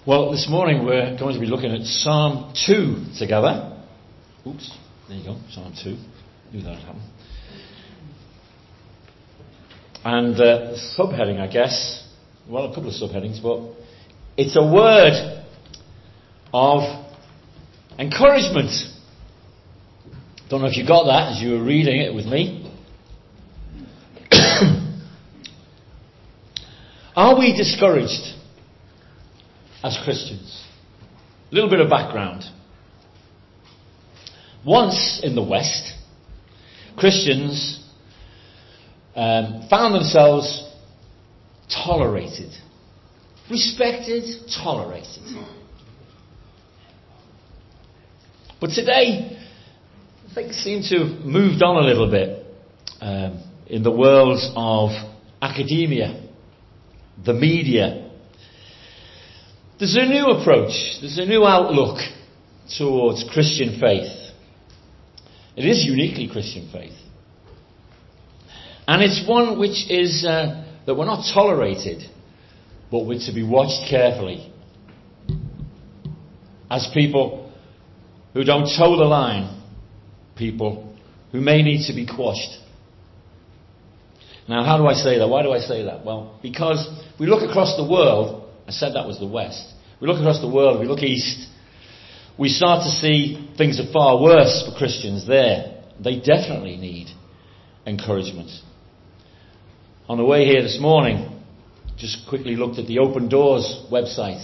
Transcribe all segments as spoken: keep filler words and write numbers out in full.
Well, this morning we're going to be looking at Psalm two together. Oops, there you go, Psalm two. Knew that would happen. And uh, the subheading, I guess, well, a couple of subheadings, but it's a word of encouragement. Don't know if you got that as you were reading it with me. Are we discouraged as Christians? A little bit of background. Once in the West, Christians um, found themselves tolerated, respected, tolerated. But today, things seem to have moved on a little bit um, in the world of academia, the media. There's a new approach, there's a new outlook towards Christian faith. It is uniquely Christian faith. And it's one which is uh, that we're not tolerated, but we're to be watched carefully. As people who don't toe the line, people who may need to be quashed. Now, how do I say that? Why do I say that? Well, because we look across the world. I said that was the West. We look across the world, we look east, we start to see things are far worse for Christians there. They definitely need encouragement. On the way here this morning, just quickly looked at the Open Doors website.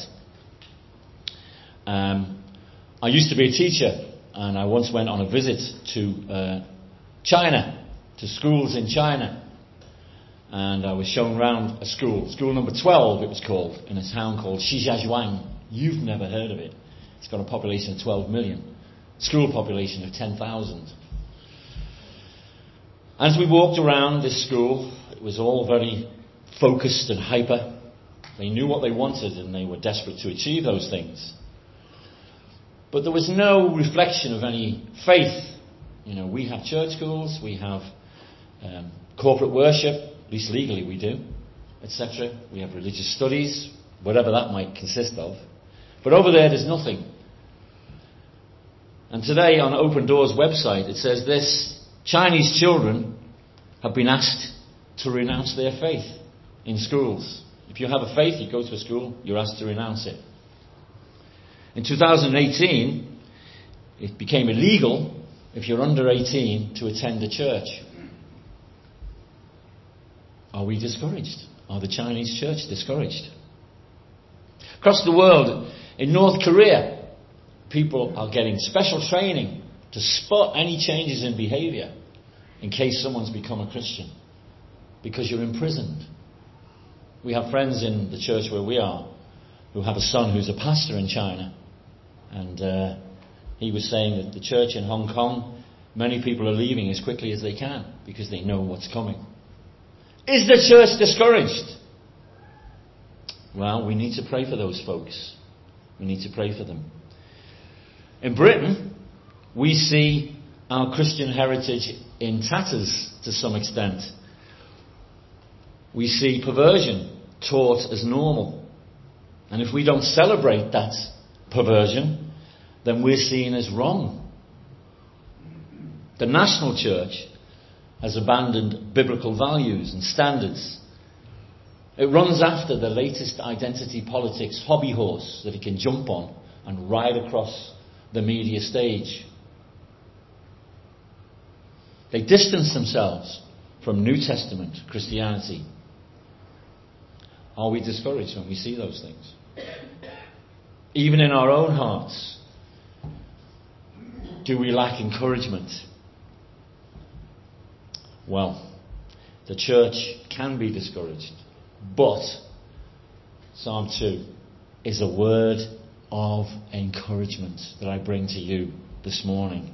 Um, I used to be a teacher, and I once went on a visit to uh, China, to schools in China. And I was shown around a school, school number twelve it was called, in a town called Shijiazhuang. You've never heard of it. It's got a population of twelve million. School population of ten thousand. As we walked around this school, it was all very focused and hyper. They knew what they wanted and they were desperate to achieve those things. But there was no reflection of any faith. You know, we have church schools, we have um, corporate worship. At least legally we do, et cetera. We have religious studies, whatever that might consist of. But over there, there's nothing. And today on Open Doors website, it says this: Chinese children have been asked to renounce their faith in schools. If you have a faith, you go to a school, you're asked to renounce it. In two thousand eighteen, it became illegal if you're under eighteen to attend a church. Are we discouraged? Are the Chinese church discouraged? Across the world, in North Korea, people are getting special training to spot any changes in behaviour in case someone's become a Christian, because you're imprisoned. We have friends in the church where we are who have a son who's a pastor in China, and uh, he was saying that the church in Hong Kong, many people are leaving as quickly as they can because they know what's coming. Is the church discouraged? Well, we need to pray for those folks. We need to pray for them. In Britain, we see our Christian heritage in tatters to some extent. We see perversion taught as normal. And if we don't celebrate that perversion, then we're seen as wrong. The national church has abandoned biblical values and standards. It runs after the latest identity politics hobby horse that it can jump on and ride across the media stage. They distance themselves from New Testament Christianity. Are we discouraged when we see those things? Even in our own hearts, do we lack encouragement? Well, the church can be discouraged, but Psalm two is a word of encouragement that I bring to you this morning.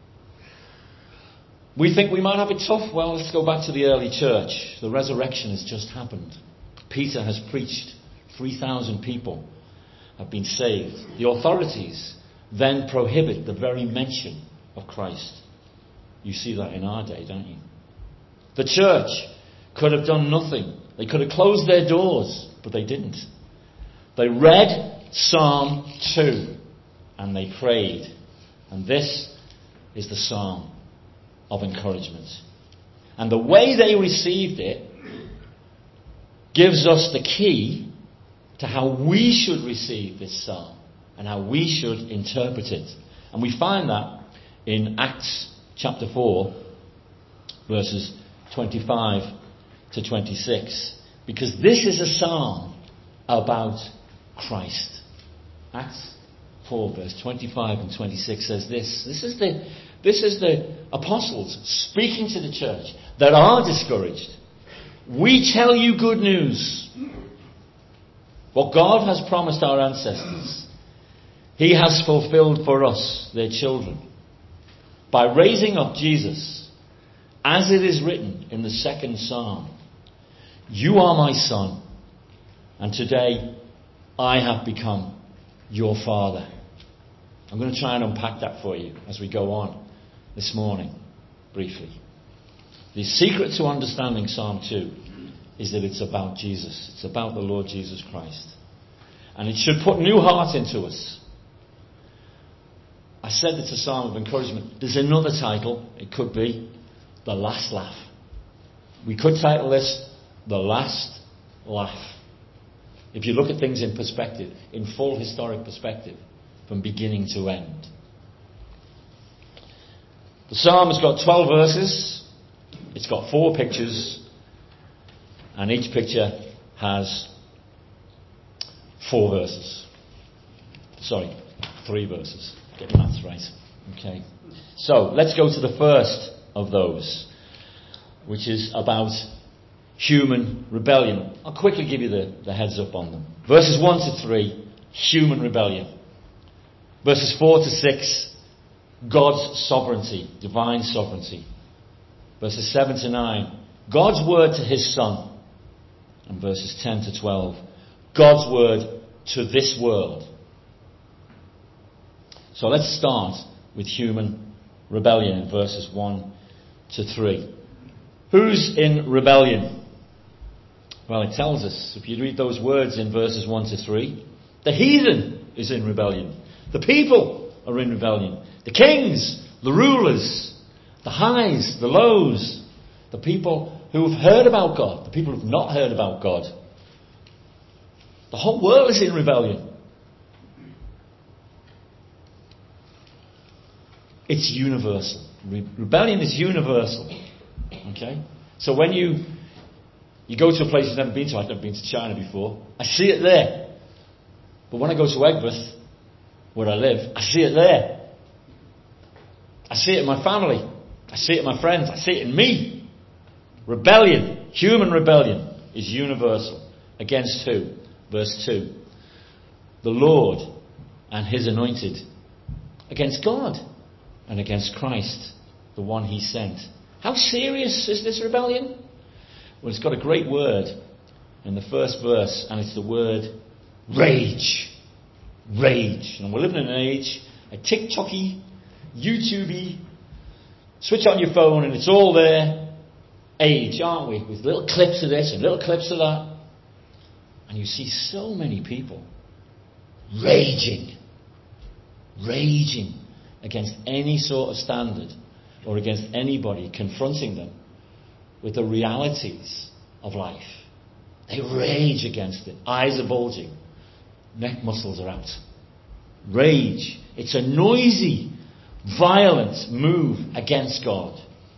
We think we might have it tough. Well, let's go back to the early church. The resurrection has just happened. Peter has preached. three thousand people have been saved. The authorities then prohibit the very mention of Christ. You see that in our day, don't you? The church could have done nothing. They could have closed their doors, but they didn't. They read Psalm two. And they prayed. And this is the psalm of encouragement. And the way they received it gives us the key to how we should receive this psalm and how we should interpret it. And we find that in Acts chapter four, verses twenty-five to twenty-six. Because this is a psalm about Christ. Acts four, verse twenty-five and twenty-six says this. This is the, this is the apostles speaking to the church that are discouraged. We tell you good news. What God has promised our ancestors, He has fulfilled for us, their children, by raising up Jesus, as it is written in the second psalm. You are my son, and today I have become your father. I'm going to try and unpack that for you as we go on this morning, briefly. The secret to understanding Psalm two is that it's about Jesus. It's about the Lord Jesus Christ. And it should put new heart into us. I said it's a psalm of encouragement. There's another title. It could be The Last Laugh. We could title this The Last Laugh. If you look at things in perspective, in full historic perspective, from beginning to end. The psalm has got twelve verses. It's got four pictures. And each picture has four verses. Sorry, three verses. Get the maths right. Okay. So, let's go to the first of those, which is about human rebellion. I'll quickly give you the, the heads up on them. Verses one to three, human rebellion. Verses four to six, God's sovereignty, divine sovereignty. Verses seven to nine, God's word to His Son. And verses ten to twelve, God's word to this world. So let's start with human rebellion in verses one to three. Who's in rebellion? Well, it tells us, if you read those words in verses one to three, the heathen is in rebellion. The people are in rebellion. The kings, the rulers, the highs, the lows, the people who have heard about God, the people who have not heard about God. The whole world is in rebellion. It's universal. Re- rebellion is universal. Okay? So when you you go to a place you've never been to, I've never been to China before, I see it there. But when I go to Egberth, where I live, I see it there. I see it in my family. I see it in my friends. I see it in me. Rebellion, human rebellion, is universal. Against who? Verse two. The Lord and His anointed. Against God and against Christ, the one He sent. How serious is this rebellion? Well, it's got a great word in the first verse, and it's the word rage. Rage. And we're living in an age, a TikTok-y, YouTube-y, switch on your phone and it's all there. Age, aren't we? With little clips of this and little clips of that. And you see so many people raging, raging against any sort of standard or against anybody confronting them with the realities of life. They rage against it. Eyes are bulging. Neck muscles are out. Rage. It's a noisy, violent move against God.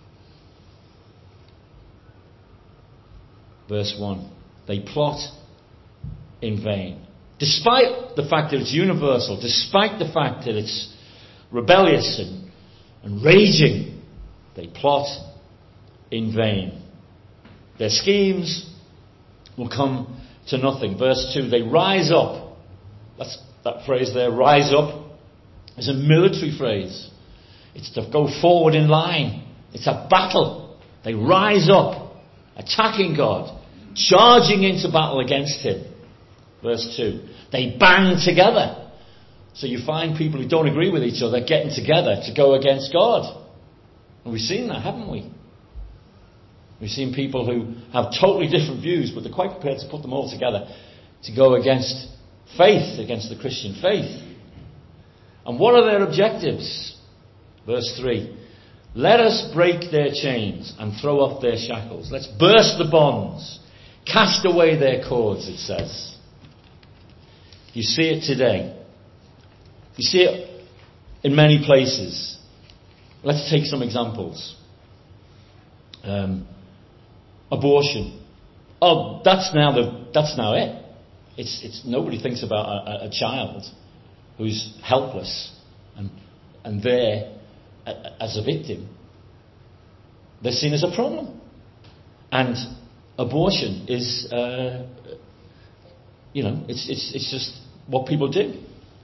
Verse one. They plot in vain. Despite the fact that it's universal, despite the fact that it's rebellious and, and raging, they plot in vain. Their schemes will come to nothing. Verse two. They rise up. That's that phrase there, rise up, is a military phrase. It's to go forward in line. It's a battle. They rise up, attacking God, charging into battle against Him. Verse two. They band together. So you find people who don't agree with each other getting together to go against God. And we've seen that, haven't we? We've seen people who have totally different views, but they're quite prepared to put them all together to go against faith, against the Christian faith. And what are their objectives? Verse three. Let us break their chains and throw off their shackles. Let's burst the bonds. Cast away their cords, it says. You see it today. You see it in many places. Let's take some examples. Um, abortion. Oh, that's now the that's now it. It's it's nobody thinks about a, a child who's helpless and and there as a victim. They're seen as a problem, and abortion is, uh, you know, it's it's it's just what people do.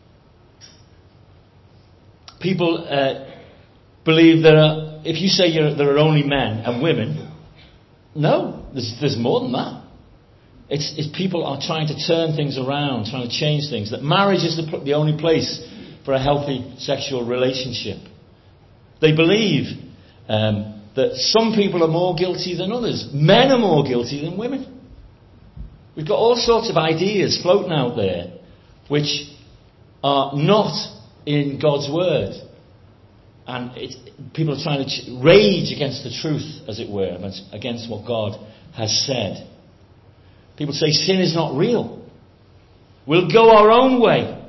People uh, believe there are. If you say you're, there are only men and women, no, there's there's more than that. It's, it's people are trying to turn things around, trying to change things. That marriage is the, the only place for a healthy sexual relationship. They believe um, that some people are more guilty than others. Men are more guilty than women. We've got all sorts of ideas floating out there which are not in God's word. And it, people are trying to ch- rage against the truth, as it were, against what God has said. People say sin is not real. We'll go our own way.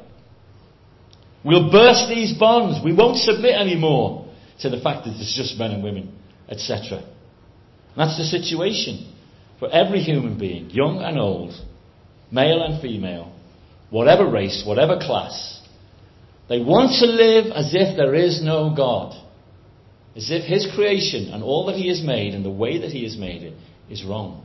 We'll burst these bonds. We won't submit anymore to the fact that it's just men and women, et cetera. That's the situation for every human being, young and old, male and female, whatever race, whatever class. They want to live as if there is no God, as if His creation and all that He has made and the way that He has made it is wrong.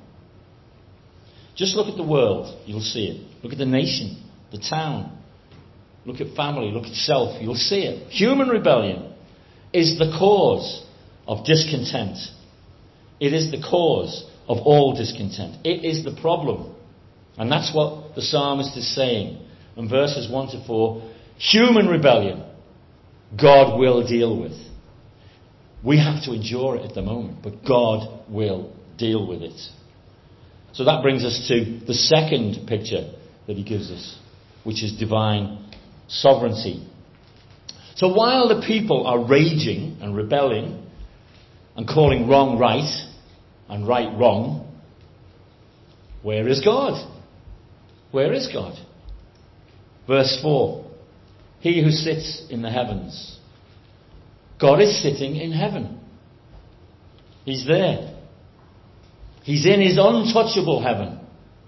Just look at the world, you'll see it. Look at the nation, the town. Look at family, look at self, you'll see it. Human rebellion is the cause of discontent. It is the cause of all discontent. It is the problem. And that's what the psalmist is saying in verses one to four. Human rebellion, God will deal with. We have to endure it at the moment, but God will deal with it. So that brings us to the second picture that he gives us, which is divine sovereignty. So while the people are raging and rebelling and calling wrong right and right wrong, where is God? Where is God? Verse four. He who sits in the heavens. God is sitting in heaven. He's there. He's in His untouchable heaven.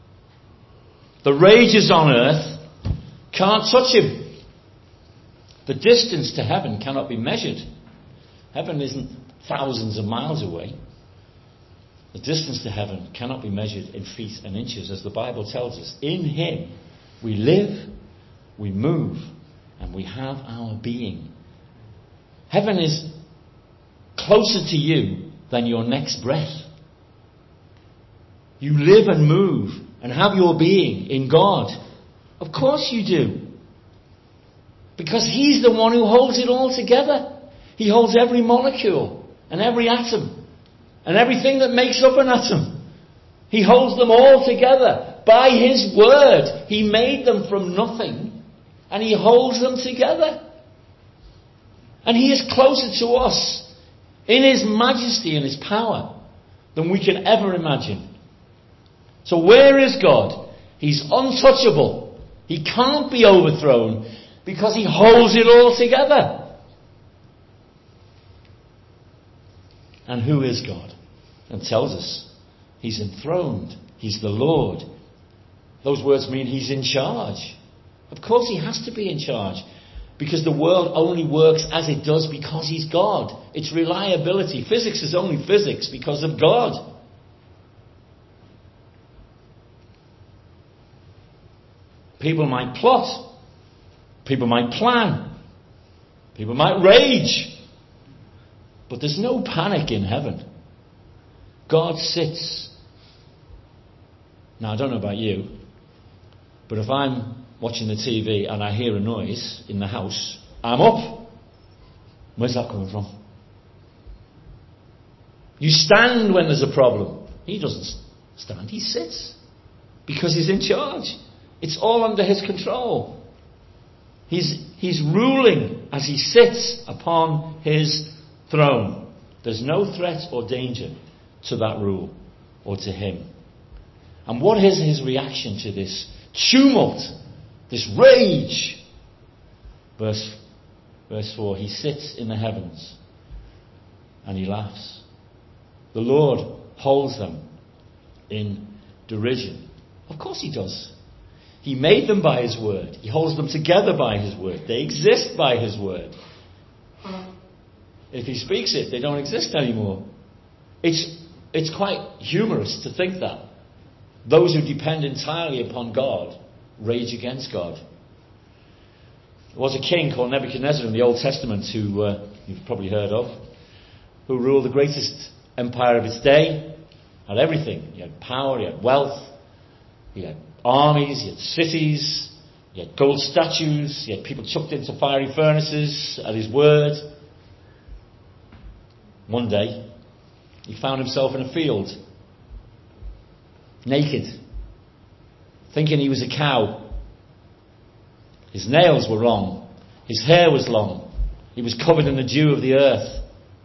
The rages on earth can't touch Him. The distance to heaven cannot be measured. Heaven isn't thousands of miles away. The distance to heaven cannot be measured in feet and inches, as the Bible tells us. In Him we live, we move, and we have our being. Heaven is closer to you than your next breath. You live and move and have your being in God. Of course you do. Because He's the one who holds it all together. He holds every molecule and every atom and everything that makes up an atom. He holds them all together. By His word, He made them from nothing and He holds them together. And He is closer to us in His majesty and His power than we can ever imagine. So where is God? He's untouchable. He can't be overthrown because He holds it all together. And who is God? And tells us He's enthroned. He's the Lord. Those words mean He's in charge. Of course He has to be in charge, because the world only works as it does because He's God. It's reliability. Physics is only physics because of God. People might plot. People might plan. People might rage. But there's no panic in heaven. God sits. Now, I don't know about you, but if I'm watching the T V and I hear a noise in the house, I'm up. Where's that coming from? You stand when there's a problem. He doesn't stand, He sits. Because He's in charge. It's all under his control. He's, he's ruling as he sits upon his throne. There's no threat or danger to that rule or to him. And what is his reaction to this tumult, this rage? Verse, verse four, he sits in the heavens and he laughs. The Lord holds them in derision. Of course he does. He made them by his word. He holds them together by his word. They exist by his word. If he speaks it, they don't exist anymore. It's, it's quite humorous to think that those who depend entirely upon God rage against God. There was a king called Nebuchadnezzar in the Old Testament who uh, you've probably heard of, who ruled the greatest empire of its day, had everything. He had power, he had wealth, he had armies, he had cities, he had gold statues, he had people chucked into fiery furnaces at his word. One day, he found himself in a field, naked, thinking he was a cow. His nails were wrong, his hair was long, he was covered in the dew of the earth.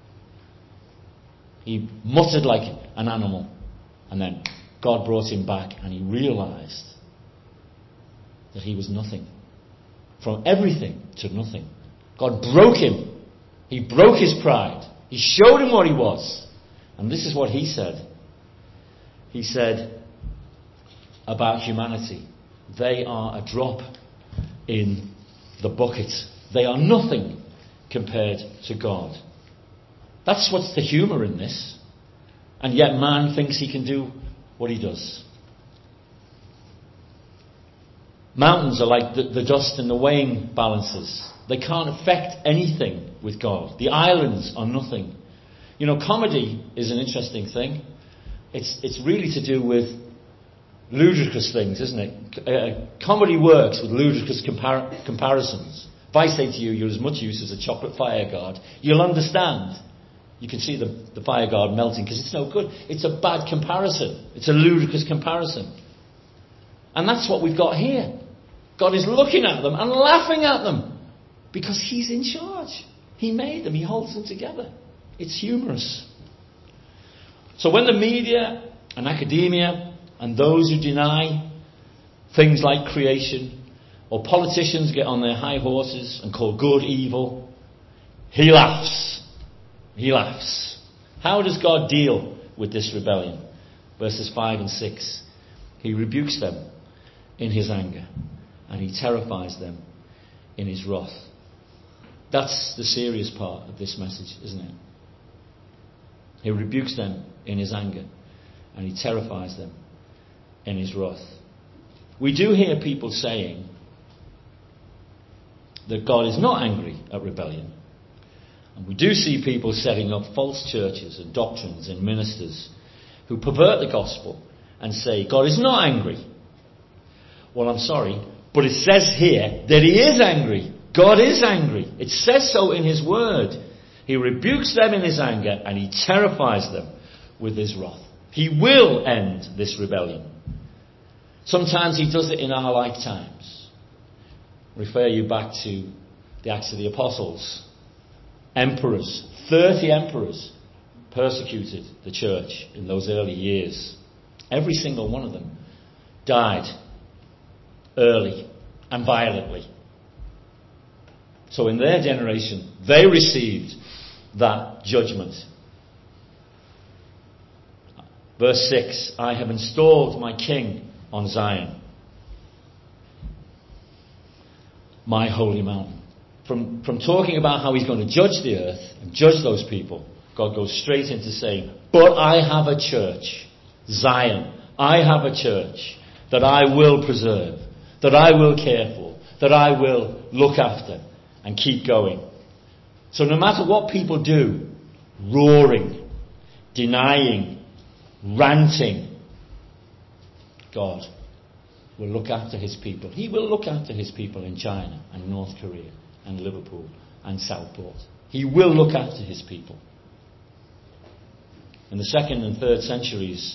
He muttered like an animal, and then God brought him back and he realized that he was nothing. From everything to nothing. God broke him. He broke his pride. He showed him what he was. And this is what he said. He said about humanity, they are a drop in the bucket. They are nothing compared to God. That's what's the humour in this. And yet man thinks he can do what he does. Mountains are like the, the dust in the weighing balances. They can't affect anything with God. The islands are nothing. You know, comedy is an interesting thing. It's it's really to do with ludicrous things, isn't it? Uh, comedy works with ludicrous compar- comparisons. If I say to you, you're as much use as a chocolate fire guard, you'll understand. You can see the, the fire guard melting because it's no good. It's a bad comparison. It's a ludicrous comparison. And that's what we've got here. God is looking at them and laughing at them because he's in charge. He made them. He holds them together. It's humorous. So when the media and academia and those who deny things like creation, or politicians get on their high horses and call good evil, he laughs. He laughs. How does God deal with this rebellion? Verses five and six. He rebukes them in his anger, and he terrifies them in his wrath. That's the serious part of this message, isn't it? He rebukes them in his anger, and he terrifies them in his wrath. We do hear people saying that God is not angry at rebellion. And we do see people setting up false churches and doctrines and ministers who pervert the gospel and say God is not angry. Well, I'm sorry, but it says here that he is angry. God is angry. It says so in his word. He rebukes them in his anger and he terrifies them with his wrath. He will end this rebellion. Sometimes he does it in our lifetimes. Refer you back to the Acts of the Apostles. Emperors, thirty emperors persecuted the church in those early years. Every single one of them died early and violently. So in their generation, they received that judgment. Verse six, I have installed my king on Zion, my holy mountain. From, from talking about how he's going to judge the earth and judge those people, God goes straight into saying, but I have a church, Zion. I have a church that I will preserve, that I will care for, that I will look after and keep going. So no matter what people do, roaring, denying, ranting, God will look after his people. He will look after his people in China and North Korea and Liverpool and Southport. He will look after his people. In the second and third centuries,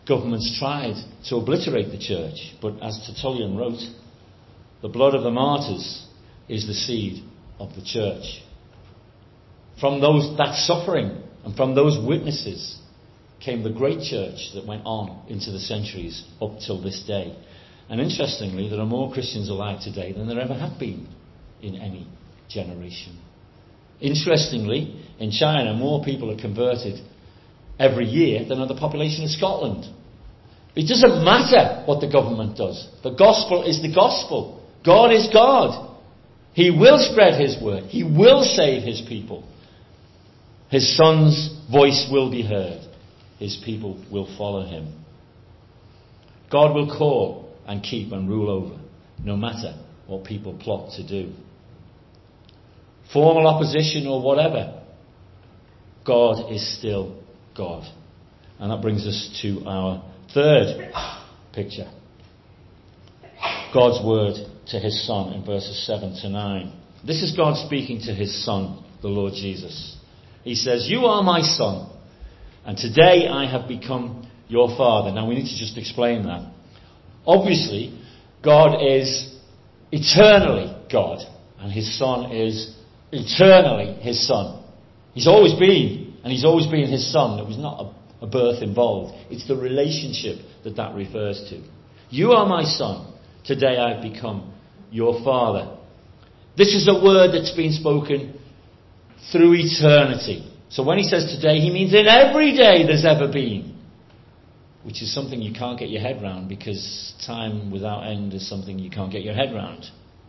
governments tried to obliterate the church. But as Tertullian wrote, the blood of the martyrs is the seed of the church. From those that suffering and from those witnesses came the great church that went on into the centuries up till this day. And interestingly, there are more Christians alive today than there ever have been in any generation. Interestingly, in China, more people are converted every year than are the population of Scotland. It doesn't matter what the government does. The gospel is the gospel. God is God. He will spread his word. He will save his people. His Son's voice will be heard. His people will follow him. God will call and keep and rule over, no matter what people plot to do. Formal opposition or whatever, God is still God. And that brings us to our third picture. God's word to his Son in verses seven to nine. This is God speaking to his Son, the Lord Jesus. He says, "You are my Son, and today I have become your Father." Now we need to just explain that. Obviously, God is eternally God, and his Son is eternally his Son. He's always been, and he's always been his Son. There was not a, a birth involved. It's the relationship that that refers to. "You are my Son. Today I have become your Father." This is a word that's been spoken through eternity. So when he says today, he means in every day there's ever been. Which is something you can't get your head round, because time without end is something you can't get your head round.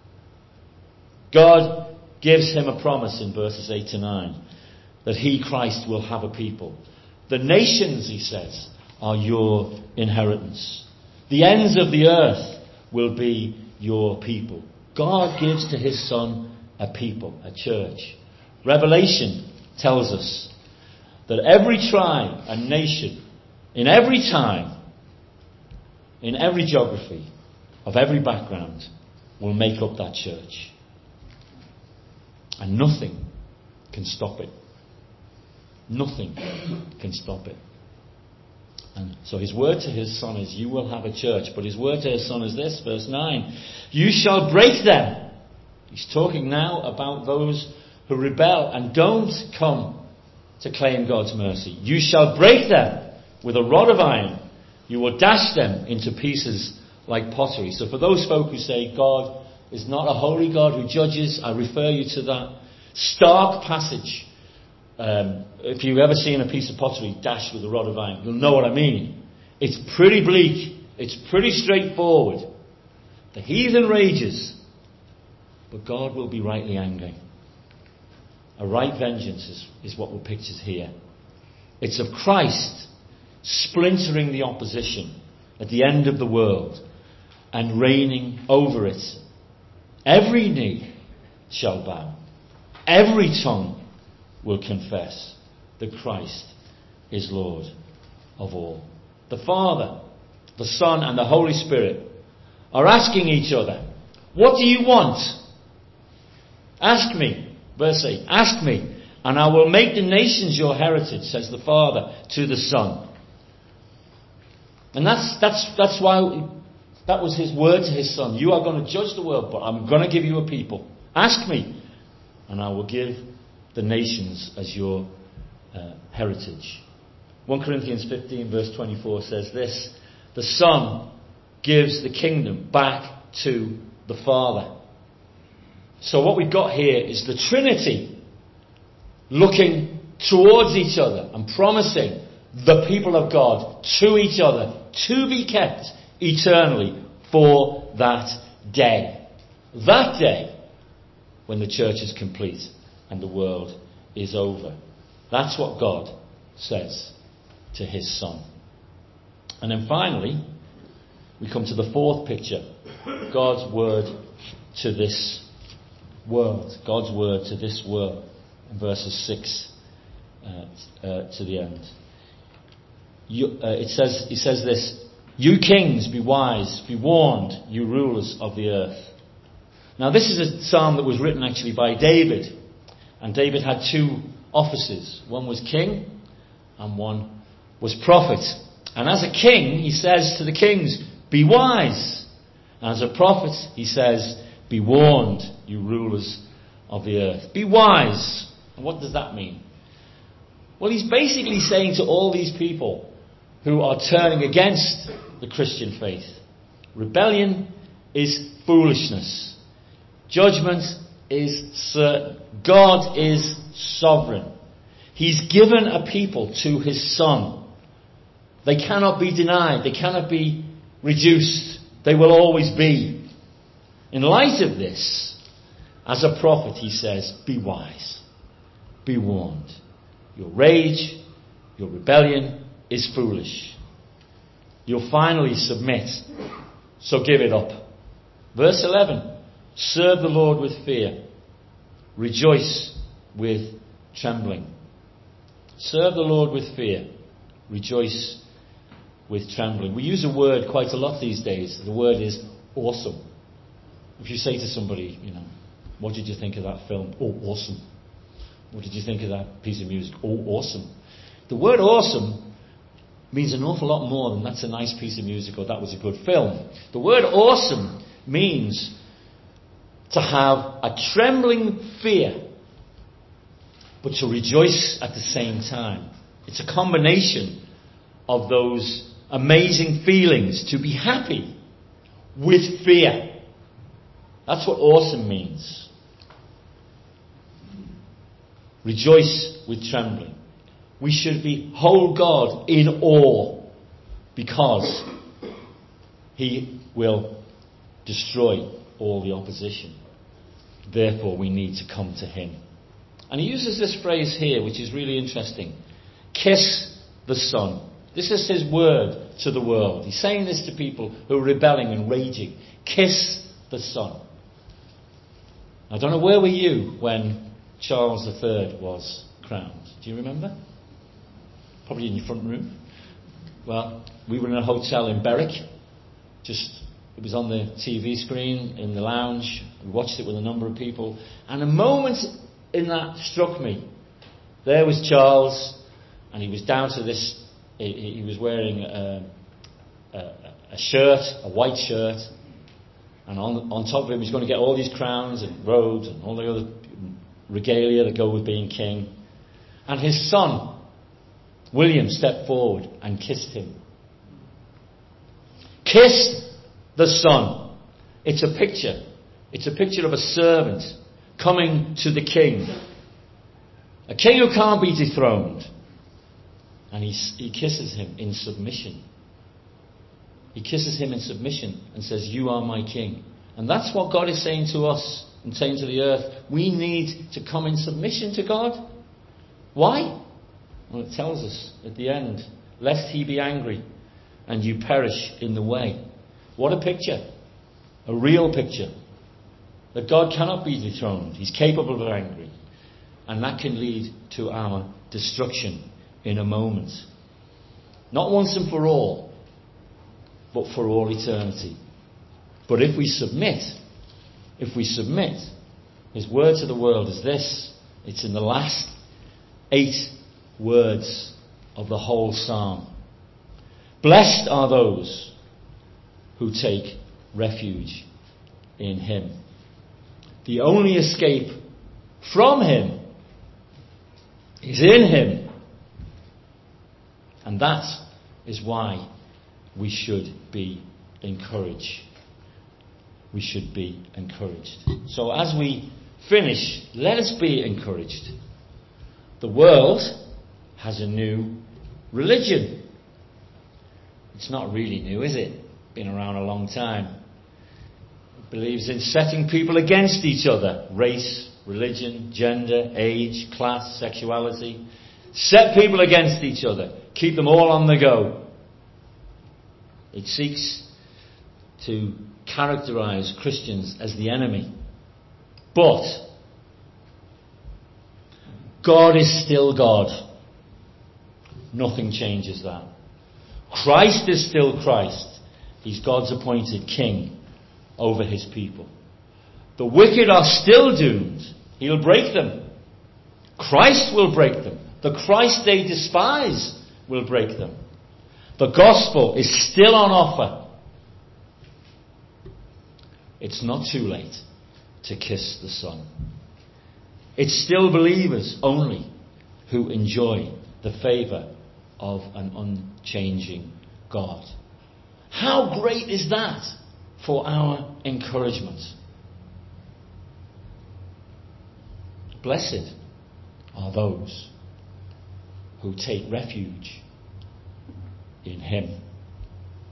God gives him a promise in verses eight to nine that he, Christ, will have a people. The nations, he says, are your inheritance. The ends of the earth will be your people. God gives to his Son a people, a church. Revelation tells us that every tribe and nation, in every time, in every geography, of every background, will make up that church. And nothing can stop it. Nothing can stop it. And so his word to his Son is, you will have a church. But his word to his Son is this, verse nine. You shall break them. He's talking now about those who rebel and don't come to claim God's mercy. You shall break them with a rod of iron. You will dash them into pieces like pottery. So for those folk who say God is not a holy God who judges, I refer you to that stark passage. Um, if you've ever seen a piece of pottery dashed with a rod of iron, you'll know what I mean. It's pretty bleak. It's pretty straightforward. The heathen rages, but God will be rightly angry. A right vengeance is, is what we're pictured here. It's of Christ splintering the opposition at the end of the world and reigning over it. Every knee shall bow. Every tongue will confess that Christ is Lord of all. The Father, the Son, and the Holy Spirit are asking each other, what do you want? Ask me. Verse eight. Ask me, and I will make the nations your heritage, says the Father to the Son. And that's that's that's why that was his word to his Son. You are going to judge the world, but I'm going to give you a people. Ask me, and I will give the nations as your uh, heritage. First Corinthians fifteen verse twenty-four says this: the Son gives the kingdom back to the Father. So what we've got here is the Trinity looking towards each other and promising the people of God to each other to be kept eternally for that day. That day when the church is complete and the world is over. That's what God says to his Son. And then finally, we come to the fourth picture. God's word to this world. God's word to this world. In verses six uh, uh, to the end. You, uh, it says, it says this: you kings, be wise, be warned, you rulers of the earth. Now this is a psalm that was written actually by David. And David had two offices. One was king and one was prophet. And as a king, he says to the kings, be wise. And as a prophet, he says, be warned, you rulers of the earth. Be wise. And what does that mean? Well, he's basically saying to all these people who are turning against the Christian faith, rebellion is foolishness. Judgment is certain. God is sovereign. He's given a people to his Son. They cannot be denied. They cannot be reduced. They will always be. In light of this, as a prophet, he says, be wise. Be warned. Your rage, your rebellion is foolish. You'll finally submit, so give it up. Verse eleven, serve the Lord with fear. Rejoice with trembling. Serve the Lord with fear. Rejoice with trembling. We use a word quite a lot these days. The word is awesome. If you say to somebody, you know, what did you think of that film? Oh, awesome. What did you think of that piece of music? Oh, awesome. The word awesome means an awful lot more than that's a nice piece of music or that was a good film. The word awesome means to have a trembling fear, but to rejoice at the same time. It's a combination of those amazing feelings, to be happy with fear. That's what awesome means. Rejoice with trembling. We should be hold God in awe because he will destroy all the opposition. Therefore, we need to come to him. And he uses this phrase here, which is really interesting. Kiss the Son. This is his word to the world. He's saying this to people who are rebelling and raging. Kiss the Son. I don't know, where were you when Charles the Third was crowned? Do you remember? Probably in your front room. Well, we were in a hotel in Berwick. Just, it was on the T V screen in the lounge. We watched it with a number of people. And a moment in that struck me. There was Charles, and he was down to this. He, he was wearing a, a, a shirt, a white shirt, and on on top of him he's going to get all these crowns and robes and all the other regalia that go with being king. And his son, William, stepped forward and kissed him. Kiss the Son. It's a picture. It's a picture of a servant coming to the king. A king who can't be dethroned. And he, he kisses him in submission. He kisses him in submission and says, you are my king. And that's what God is saying to us and saying to the earth. We need to come in submission to God. Why? Well, it tells us at the end, lest he be angry and you perish in the way. What a picture. A real picture. That God cannot be dethroned. He's capable of anger. And that can lead to our destruction in a moment. Not once and for all, but for all eternity. But if we submit, if we submit, his word to the world is this. It's in the last eight words of the whole psalm. Blessed are those who take refuge in him. The only escape from him is in him. And that is why we should be encouraged. We should be encouraged. So as we finish, let us be encouraged. The world has a new religion. It's not really new, is it? Been around a long time. It believes in setting people against each other. Race, religion, gender, age, class, sexuality. Set people against each other. Keep them all on the go. It seeks to characterize Christians as the enemy. But God is still God. Nothing changes that. Christ is still Christ. He's God's appointed king over his people. The wicked are still doomed. He'll break them. Christ will break them. The Christ they despise will break them. The gospel is still on offer. It's not too late to kiss the Son. It's still believers only who enjoy the favour of an unchanging God. How great is that for our encouragement? Blessed are those who take refuge in Him.